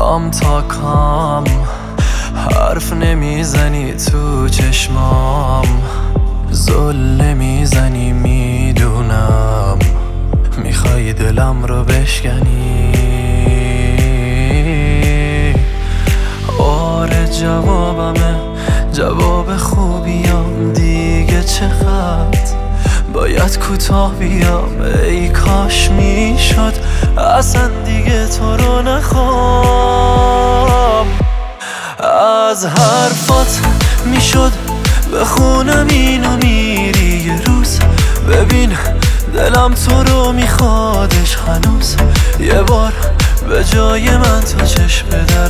کام تا کام حرف نمیزنی تو چشمام، زل نمیزنی میدونم، میخوای دلم رو بشکنی. آره جوابمه، جواب خوبیم دیگه، چقدر باید کوتاه بیام. ای کاش میشد اصلا دیگه تو رو نخوام. از حرفات میشد بخونم اینو میری یه روز، ببین دلم تو رو میخوادش هنوز. یه بار به جای من تو چشم در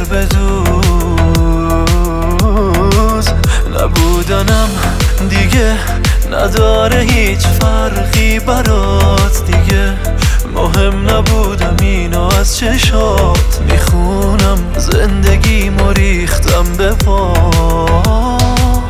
بدوز. نبودنم دیگه نداره هیچ فرقی برات دیگه، مهم نبودم اینو از چشات میخونم، زندگیمو ریختم به پات.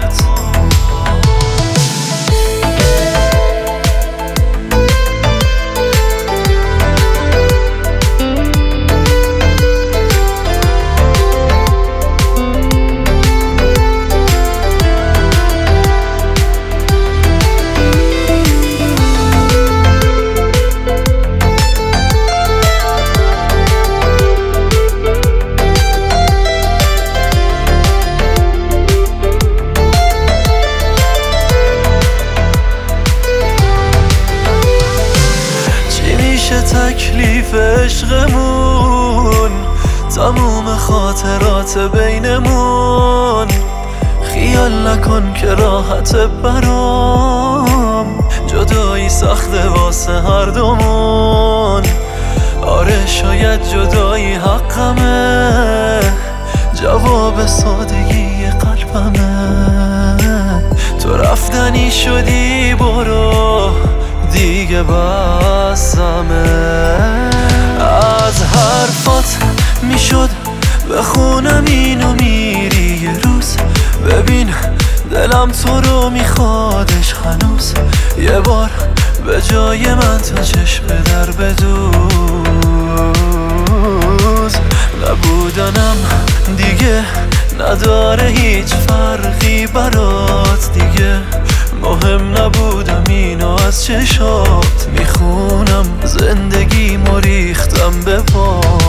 تکلیف عشقمون، تموم خاطرات بینمون، خیال نکن که راحت برام، جدایی سخته واسه هر دومون. آره شاید جدایی حقمه، جواب سادگی قلبمه. تو رفتنی شدی برو دیگه بسمه. از حرفات میشد بخونم اینو میری یه روز، ببین دلم تو رو میخوادش هنوز. یه بار به جای من تو چشم در بدوز. نبودنم دیگه نداره هیچ فرقی برات دیگه، مهم نبودم اینو از چشات میخونم، زندگیمو ریختم به پات.